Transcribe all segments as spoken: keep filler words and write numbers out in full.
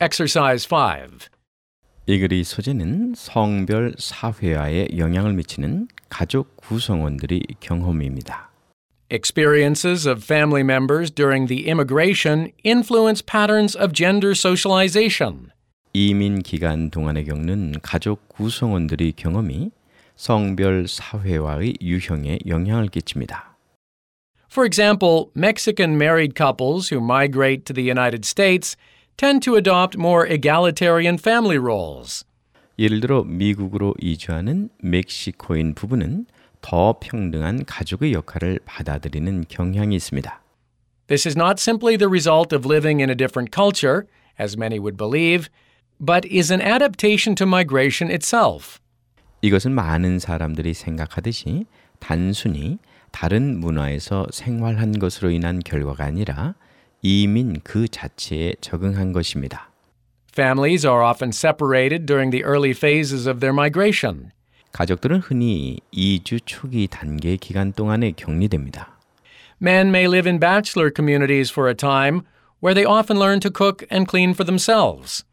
Exercise five. 이 글의 소재는 성별 사회화에 영향을 미치는 가족 구성원들의 경험입니다. Experiences of family members during the immigration influence patterns of gender socialization. 이민 기간 동안에 겪는 가족 구성원들의 경험이 성별 사회화의 유형에 영향을 끼칩니다. For example, Mexican married couples who migrate to the United States tend to adopt more egalitarian family roles. 예를 들어 미국으로 이주하는 멕시코인 부부는 더 평등한 가족의 역할을 받아들이는 경향이 있습니다. This is not simply the result of living in a different culture, as many would believe, but is an adaptation to migration itself. 이것은 많은 사람들이 생각하듯이 단순히 다른 문화에서 생활한 것으로 인한 결과가 아니라 이민 그 자체에 적응한 것입니다. Families are often separated during the early phases of their migration. 가족들은 흔히 이주 초기 단계 기간 동안에 격리됩니다. Men may live in bachelor communities for a time where they often learn to cook and clean for themselves.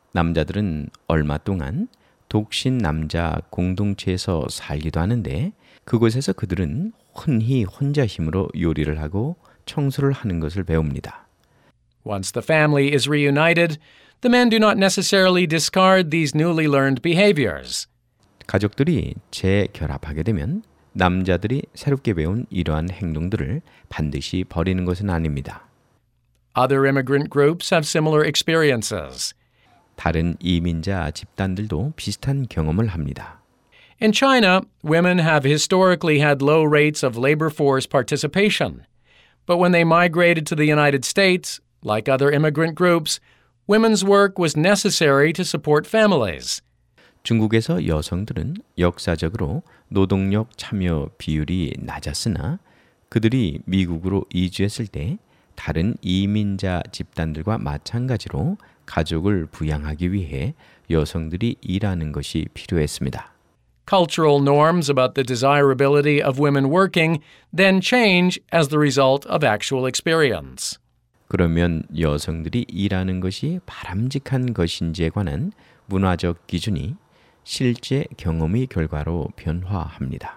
남자들은 얼마 동안 독신 남자 공동체에서 살기도 하는데 그곳에서 그들은 흔히 혼자 힘으로 요리를 하고 청소를 하는 것을 배웁니다. Once the family is reunited, the men do not necessarily discard these newly learned behaviors. 가족들이 재결합하게 되면 남자들이 새롭게 배운 이러한 행동들을 반드시 버리는 것은 아닙니다. Other immigrant groups have similar experiences. 다른 이민자 집단들도 비슷한 경험을 합니다. In China, women have historically had low rates of labor force participation. But when they migrated to the United States, like other immigrant groups, women's work was necessary to support families. 중국에서 여성들은 역사적으로 노동력 참여 비율이 낮았으나 그들이 미국으로 이주했을 때 다른 이민자 집단들과 마찬가지로 가족을 부양하기 위해 여성들이 일하는 것이 필요했습니다. Cultural norms about the desirability of women working then change as the result of actual experience. 그러면 여성들이 일하는 것이 바람직한 것인지에 관한 문화적 기준이 실제 경험의 결과로 변화합니다.